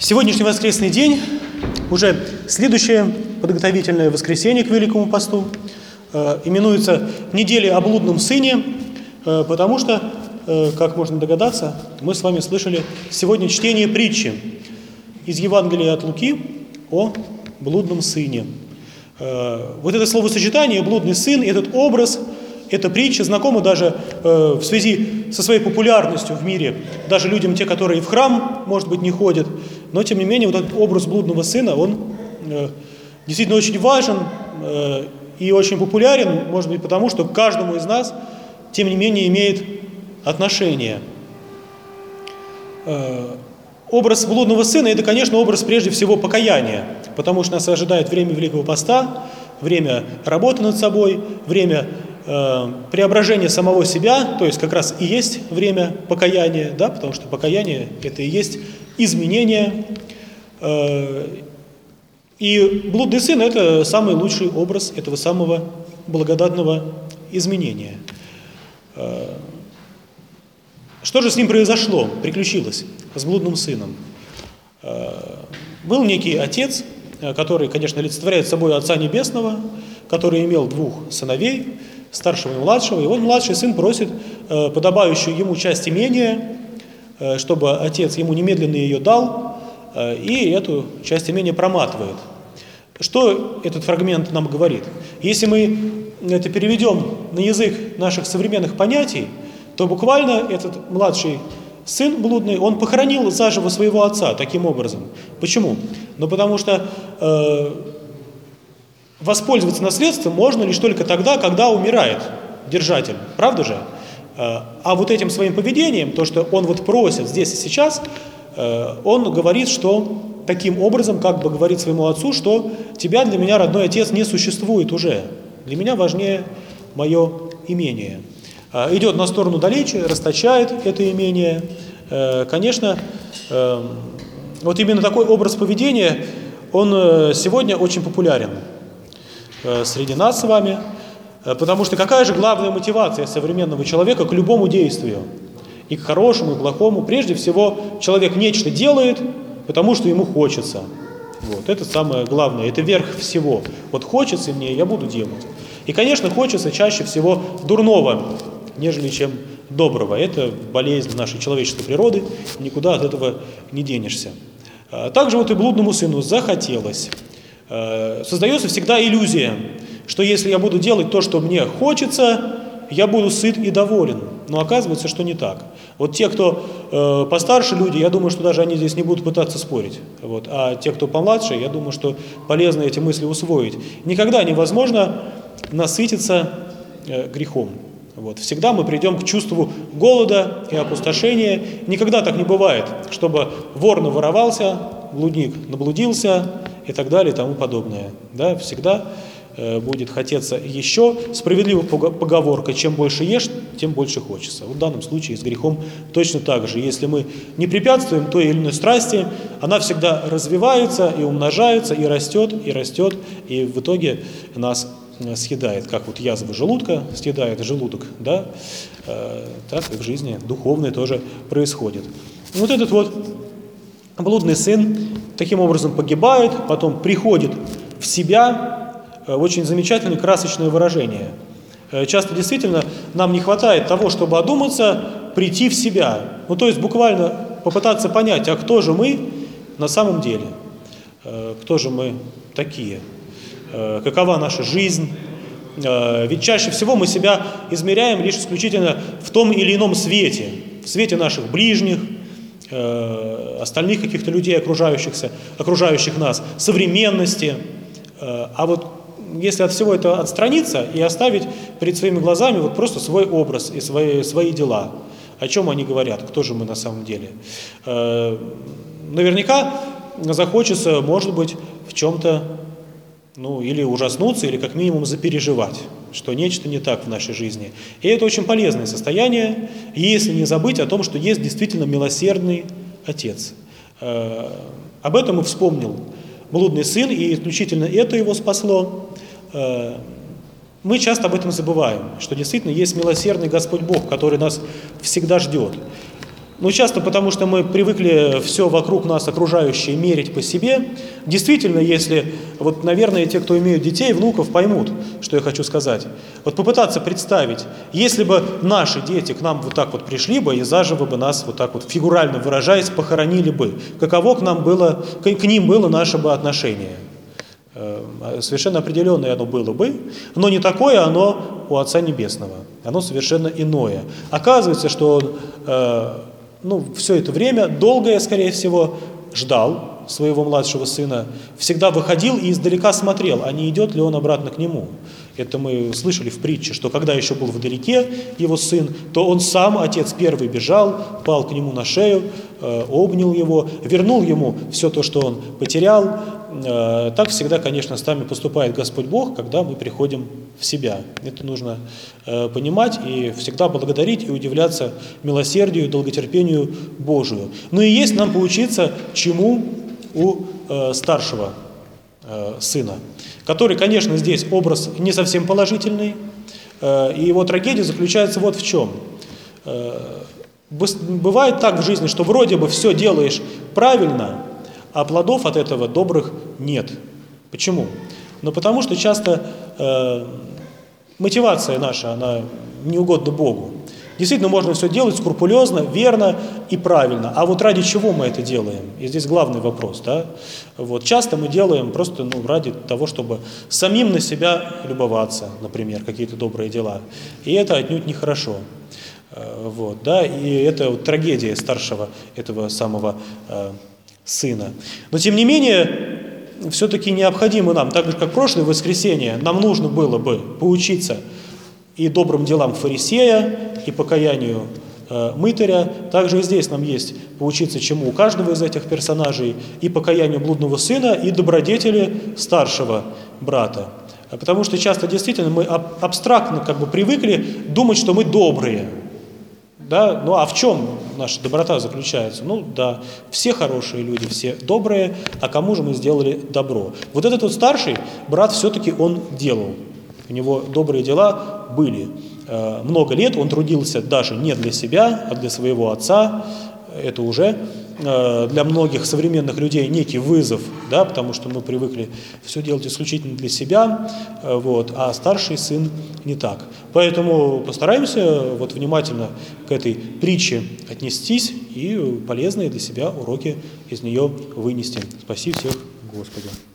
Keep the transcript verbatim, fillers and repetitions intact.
Сегодняшний воскресный день, уже следующее подготовительное воскресенье к Великому посту, э, именуется «Неделя о блудном сыне», э, потому что, э, как можно догадаться, мы с вами слышали сегодня чтение притчи из Евангелия от Луки о блудном сыне. Э, вот это словосочетание «блудный сын», этот образ, эта притча знакома даже э, в связи со своей популярностью в мире, даже людям, те, которые в храм, может быть, не ходят, но, тем не менее, вот этот образ блудного сына, он э, действительно очень важен э, и очень популярен, может быть, потому что к каждому из нас, тем не менее, имеет отношение. Э, образ блудного сына – это, конечно, образ прежде всего покаяния, потому что нас ожидает время Великого поста, время работы над собой, время э, преображения самого себя, то есть как раз и есть время покаяния, да, потому что покаяние – это и есть изменение. Э, и блудный сын – это самый лучший образ этого самого благодатного изменения. Э, что же с ним произошло, приключилось с блудным сыном? Э, был некий отец, который, конечно, олицетворяет собой Отца Небесного, который имел двух сыновей, старшего и младшего, и вот младший сын просит э, подобающую ему часть имения, э, чтобы отец ему немедленно ее дал, э, и эту часть имения проматывает. Что этот фрагмент нам говорит? Если мы это переведем на язык наших современных понятий, то буквально этот младший сын блудный, он похоронил заживо своего отца таким образом. Почему? Ну, потому что э, воспользоваться наследством можно лишь только тогда, когда умирает держатель. Правда же? Э, а вот этим своим поведением, то, что он вот просит здесь и сейчас, э, он говорит, что таким образом, как бы говорит своему отцу, что тебя для меня, родной отец, не существует уже. Для меня важнее мое имение. Идет на сторону далече, расточает это имение. Конечно, вот именно такой образ поведения, он сегодня очень популярен среди нас с вами, потому что какая же главная мотивация современного человека к любому действию? И к хорошему, и к плохому. Прежде всего, человек нечто делает, потому что ему хочется. Вот, это самое главное, это верх всего. Вот хочется мне, я буду делать. И, конечно, хочется чаще всего дурного, нежели чем доброго. Это болезнь нашей человеческой природы, никуда от этого не денешься. Также вот и блудному сыну захотелось. Создается всегда иллюзия, что если я буду делать то, что мне хочется, я буду сыт и доволен. Но оказывается, что не так. Вот те, кто э, постарше люди, я думаю, что даже они здесь не будут пытаться спорить. Вот. А те, кто помладше, я думаю, что полезно эти мысли усвоить. Никогда невозможно насытиться э, грехом. Вот. Всегда мы придем к чувству голода и опустошения. Никогда так не бывает, чтобы вор наворовался, блудник наблудился и так далее и тому подобное. Да? Всегда э, будет хотеться еще. Справедливая поговорка: чем больше ешь, тем больше хочется. Вот в данном случае с грехом точно так же. Если мы не препятствуем той или иной страсти, она всегда развивается и умножается, и растет, и растет, и в итоге нас съедает, как вот язва желудка съедает желудок, да, э, так и в жизни духовной тоже происходит. Вот этот вот блудный сын таким образом погибает, потом приходит в себя, э, очень замечательное красочное выражение. Э, часто действительно нам не хватает того, чтобы одуматься, прийти в себя, ну то есть буквально попытаться понять, а кто же мы на самом деле, э, кто же мы такие. Какова наша жизнь. Ведь чаще всего мы себя измеряем лишь исключительно в том или ином свете. В свете наших ближних, остальных каких-то людей, окружающихся, окружающих нас, современности. А вот если от всего этого отстраниться и оставить перед своими глазами вот просто свой образ и свои, свои дела, о чем они говорят, кто же мы на самом деле. Наверняка захочется, может быть, в чем-то ну, или ужаснуться, или как минимум запереживать, что нечто не так в нашей жизни. И это очень полезное состояние, если не забыть о том, что есть действительно милосердный Отец. Э, об этом и вспомнил блудный сын, и исключительно это его спасло. Э, мы часто об этом забываем, что действительно есть милосердный Господь Бог, который нас всегда ждет. Ну, часто потому, что мы привыкли все вокруг нас окружающее мерить по себе. Действительно, если, вот, наверное, те, кто имеют детей, внуков, поймут, что я хочу сказать. Вот попытаться представить, если бы наши дети к нам вот так вот пришли бы и заживо бы нас, вот так вот фигурально выражаясь, похоронили бы, каково к нам было, к, к ним было наше бы отношение. Совершенно определенное оно было бы, но не такое оно у Отца Небесного. Оно совершенно иное. Оказывается, что он э, ну, все это время, долгое, скорее всего, ждал своего младшего сына, всегда выходил и издалека смотрел, а не идет ли он обратно к нему. Это мы слышали в притче, что когда еще был вдалеке его сын, то он сам, отец первый, бежал, пал к нему на шею, э, обнял его, вернул ему все то, что он потерял. Э, так всегда, конечно, с нами поступает Господь Бог, когда мы приходим в себя. Это нужно э, понимать и всегда благодарить и удивляться милосердию и долготерпению Божию. Ну и есть нам поучиться чему у э, старшего э, сына, который, конечно, здесь образ не совсем положительный, э, и его трагедия заключается вот в чем. Э, бывает так в жизни, что вроде бы все делаешь правильно, а плодов от этого добрых нет. Почему? Ну, потому что часто э, мотивация наша, она не угодна Богу. Действительно, можно все делать скрупулезно, верно и правильно. А вот ради чего мы это делаем? И здесь главный вопрос. Да? Вот, часто мы делаем просто ну, ради того, чтобы самим на себя любоваться, например, какие-то добрые дела. И это отнюдь нехорошо. Вот, да? И это вот трагедия старшего этого самого э, сына. Но тем не менее, все-таки необходимо нам, так же как в прошлое воскресенье, нам нужно было бы поучиться и добрым делам фарисея, и покаянию э, мытаря. Также и здесь нам есть поучиться чему у каждого из этих персонажей, и покаянию блудного сына, и добродетели старшего брата. Потому что часто действительно мы аб- абстрактно как бы привыкли думать, что мы добрые. Да? Ну а в чем наша доброта заключается? Ну да, все хорошие люди, все добрые, а кому же мы сделали добро? Вот этот вот старший брат все-таки он делал. У него добрые дела были. Много лет он трудился даже не для себя, а для своего отца. Это уже для многих современных людей некий вызов, да, потому что мы привыкли все делать исключительно для себя, вот, а старший сын не так. Поэтому постараемся вот, внимательно к этой притче отнестись и полезные для себя уроки из нее вынести. Спаси всех, Господи.